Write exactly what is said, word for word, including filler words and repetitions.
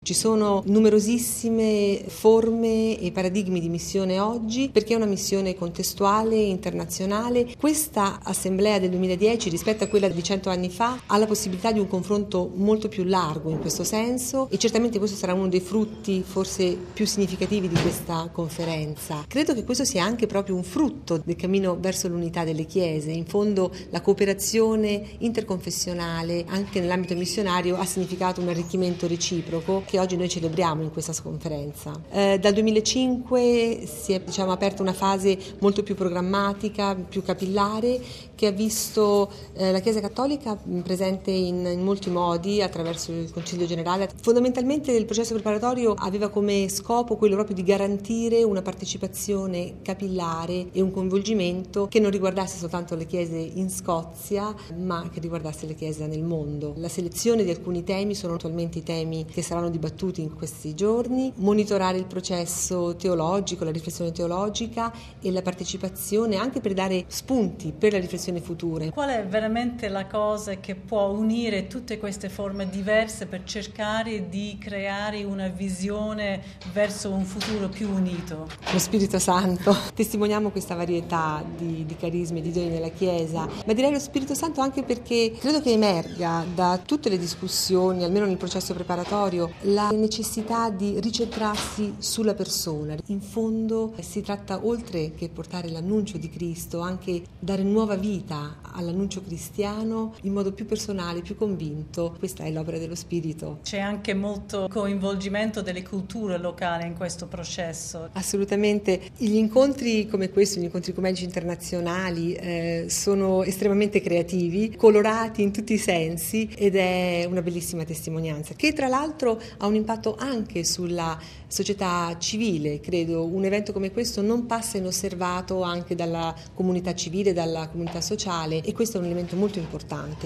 Ci sono numerosissime forme e paradigmi di missione oggi, perché è una missione contestuale, internazionale. Questa assemblea del duemiladieci rispetto a quella di cento anni fa ha la possibilità di un confronto molto più largo in questo senso e certamente questo sarà uno dei frutti forse più significativi di questa conferenza. Credo che questo sia anche proprio un frutto del cammino verso l'unità delle chiese. In fondo la cooperazione interconfessionale anche nell'ambito missionario ha significato un arricchimento reciproco che oggi noi celebriamo in questa conferenza. Eh, dal duemilacinque si è diciamo, aperta una fase molto più programmatica, più capillare, che ha visto eh, la Chiesa Cattolica presente in, in molti modi attraverso il Concilio Generale. Fondamentalmente il processo preparatorio aveva come scopo quello proprio di garantire una partecipazione capillare e un coinvolgimento che non riguardasse soltanto le chiese in Scozia, ma che riguardasse le chiese nel mondo. La selezione di alcuni temi sono attualmente i temi che saranno dibattuti in questi giorni, monitorare il processo teologico, la riflessione teologica e la partecipazione anche per dare spunti per la riflessione future. Qual è veramente la cosa che può unire tutte queste forme diverse per cercare di creare una visione verso un futuro più unito? Lo Spirito Santo. Testimoniamo questa varietà di, di carismi, di doni nella Chiesa, ma direi lo Spirito Santo anche perché credo che emerga da tutte le discussioni, almeno nel processo preparatorio, la necessità di ricentrarsi sulla persona. In fondo si tratta, oltre che portare l'annuncio di Cristo, anche dare nuova vita all'annuncio cristiano in modo più personale, più convinto. Questa è l'opera dello Spirito. C'è anche molto coinvolgimento delle culture locali in questo processo. Assolutamente. Gli incontri come questo, gli incontri ecumenici internazionali eh, sono estremamente creativi, colorati in tutti i sensi ed è una bellissima testimonianza che tra l'altro ha un impatto anche sulla società civile. Credo un evento come questo non passa inosservato anche dalla comunità civile, dalla comunità sociale e questo è un elemento molto importante.